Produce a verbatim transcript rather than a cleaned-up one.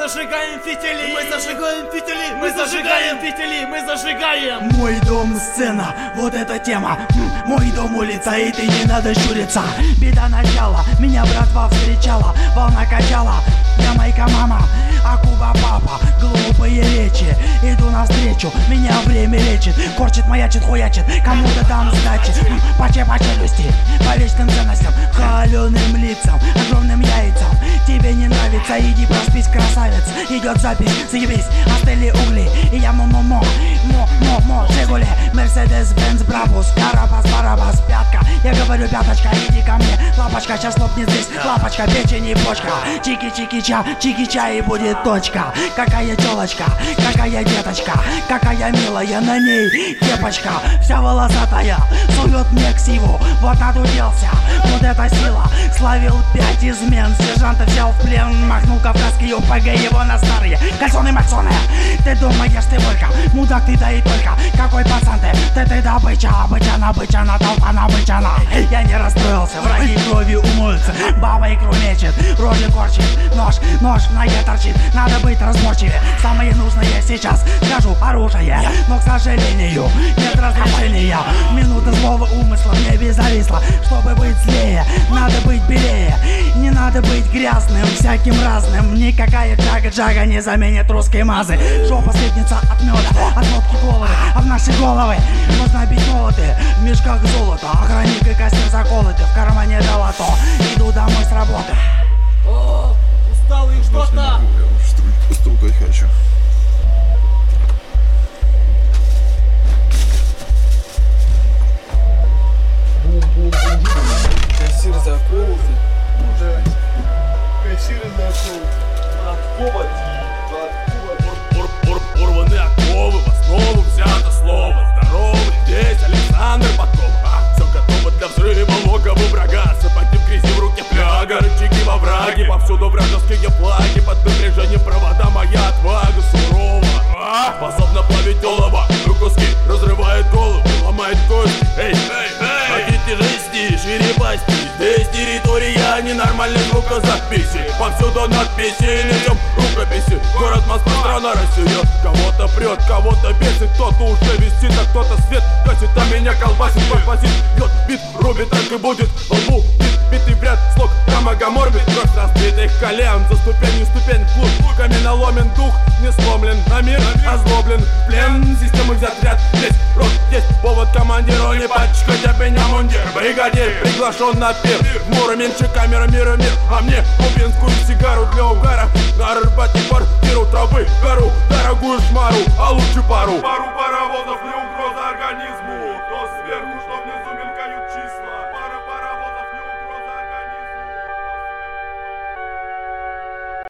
зажигаем фитили, мы зажигаем фитили, мы зажигаем фитили, мы зажигаем. Мой дом сцена, вот эта тема. Мой дом улица, и ты не надо щуриться. Беда начала, меня братва встречала, волна качала, Ямайка мама, а Куба папа. Глупые речи, иду навстречу, меня время лечит. Корчит, маячит, хуячит, кому-то там сдачи. Паче по челюсти, по вечным ценностям, холеным лицам, огромным яйцам. Тебе не нравится, иди проспись, красавец. Идет запись, заебись, остыли угли. И я мо-мо-мо, мо-мо-мо, Жигули, Мерседес, Бенц, Брабус, Карабас, Барабас, пятка. Я говорю, пяточка, иди ко мне, лапочка, сейчас лопнет здесь, лапочка, печень и почка. Чики-чики-ча, чики-ча и будет точка. Какая телочка, какая деточка, какая милая на ней кепочка. Вся волосатая, сует мне ксиву, вот надуделся, вот эта сила. Словил пять измен, сержанта взял в плен, махнул кавказский ОПГ его на старые кальсоны-максоны. Ты думаешь, ты только, мудак ты да и только. Какой пацан ты, ты ты добыча, обычана, бычана, толпа набычана. Я не расстроился, враги крови умоются, баба икру мечет, рожи корчит, нож, нож в ноге торчит. Надо быть разборчивее, самое нужное сейчас скажу оружие, но, к сожалению, нет разрешения. Минута злого умысла в небе зависла. Чтобы быть злее, надо быть белее. Не надо быть грязным, всяким разным. Никакая джага-джага не заменит русской мазы. Жопа светница от меда, от водки головы. А в наши головы нужно бить молоты. В мешках золото, охранник и костер заколоты. В кармане долото, иду домой с работы. О, усталый что-то. Стукать хочу. Кассир заколотый. Кассир заколотый. Откова Порваны оковы, в основу взято слово. Здоровый здесь Александр Подков. А, все готово для взрыва, логово врага. Сапоги в грязи, в руке фляга, рычаги во враге. Повсюду вражеские флаги, под напряжением провода. Моя отвага сурова, а, способна плавить олово. В куски разрывает голову, ломает кости. Эй, эй, эй, хотите жести, шире пасти. Здесь территория ненормальной звукозаписи. Повсюду надписи, несем рукописи. Город Москва, страна Россия. Кого-то прет, кого-то бесит, кто-то уже висит, а кто-то свет гасит, а меня колбасит, попозит, бьет, бит, рубит, так и будет. Во лбу бит, битый в ряд, слог, камагоморбит. Кровь разбитых колен, за ступенью ступень вглубь. Каменоломен дух, не сломлен, а мир озлоблен. В плен системы взят ряд, здесь рот, есть повод командиру не пачкать об меня мундир. Бригадир приглашен на пир, в Мура меньше камера, мира мир. А мне кубинскую сигару для угара, на Арбате квартиру травы, гору, дорогую шмару, а лучше пару. Пару паровозов не угроза организму, то сверху, чтоб не